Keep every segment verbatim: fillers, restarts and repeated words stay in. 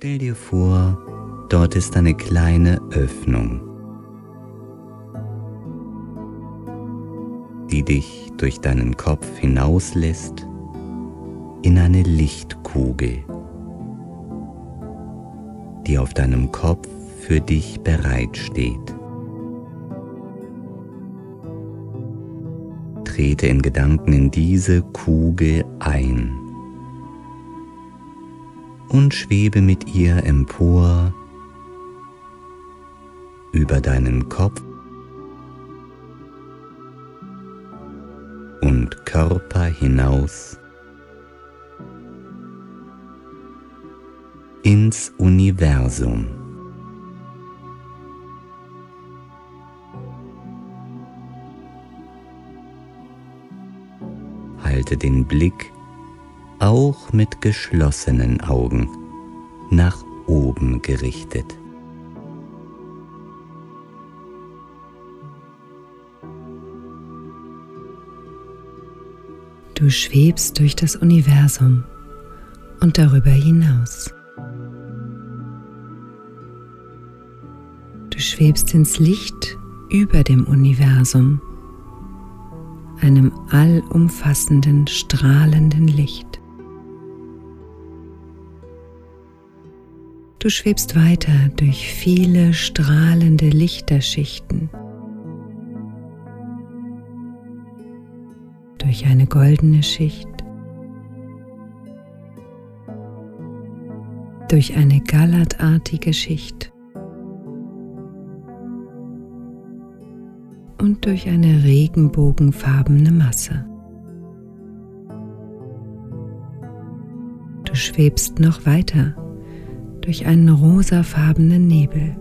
Stell dir vor, dort ist eine kleine Öffnung, die dich durch deinen Kopf hinauslässt in eine Lichtkugel, die auf deinem Kopf für dich bereitsteht. Trete in Gedanken in diese Kugel ein und schwebe mit ihr empor über deinen Kopf und Körper hinaus ins Universum. Halte den Blick auch mit geschlossenen Augen nach oben gerichtet. Du schwebst durch das Universum und darüber hinaus. Du schwebst ins Licht über dem Universum, einem allumfassenden, strahlenden Licht. Du schwebst weiter durch viele strahlende Lichterschichten, durch eine goldene Schicht, durch eine gallertartige Schicht und durch eine regenbogenfarbene Masse. Du schwebst noch weiter durch einen rosafarbenen Nebel.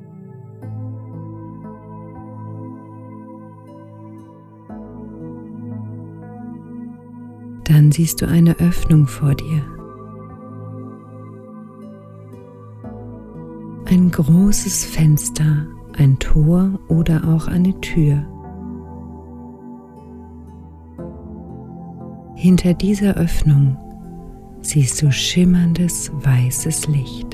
Dann siehst du eine Öffnung vor dir. Ein großes Fenster, ein Tor oder auch eine Tür. Hinter dieser Öffnung siehst du schimmerndes weißes Licht.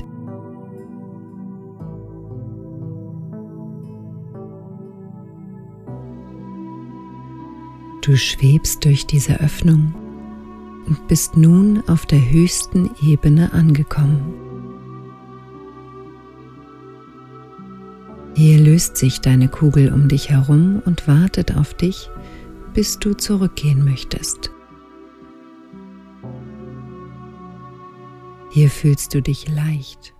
Du schwebst durch diese Öffnung und bist nun auf der höchsten Ebene angekommen. Hier löst sich deine Kugel um dich herum und wartet auf dich, bis du zurückgehen möchtest. Hier fühlst du dich leicht